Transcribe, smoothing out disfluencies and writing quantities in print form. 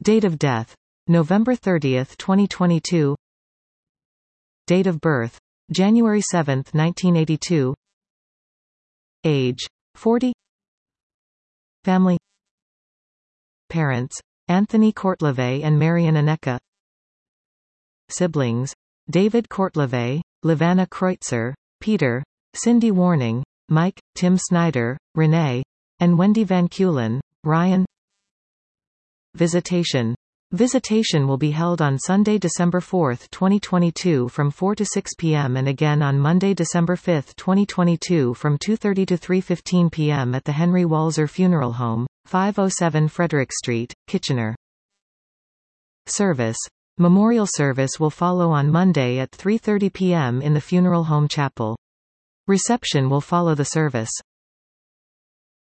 Date of death: November 30, 2022. Date of birth: January 7, 1982. Age: 40. Family. Parents: Anthony Kortlandt and Marian Aneka. Siblings: David Kortlandt, Livana Kreutzer, Peter, Cindy Warning, Mike, Tim Snyder, Renee, and Wendy Van Keulen, Ryan. Visitation. Visitation will be held on Sunday, December 4, 2022 from 4 to 6 p.m. and again on Monday, December 5, 2022 from 2:30 to 3:15 p.m. at the Henry Walzer Funeral Home, 507 Frederick Street, Kitchener. Service. Memorial service will follow on Monday at 3:30 p.m. in the funeral home chapel. Reception will follow the service.